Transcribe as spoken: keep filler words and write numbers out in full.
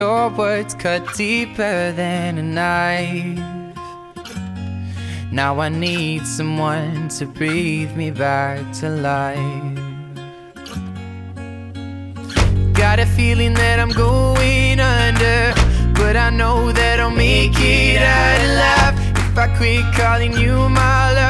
Your words cut deeper than a knife. Now I need someone to breathe me back to life. Got a feeling that I'm going under, but I know that I'll make it out alive if I quit calling you my love.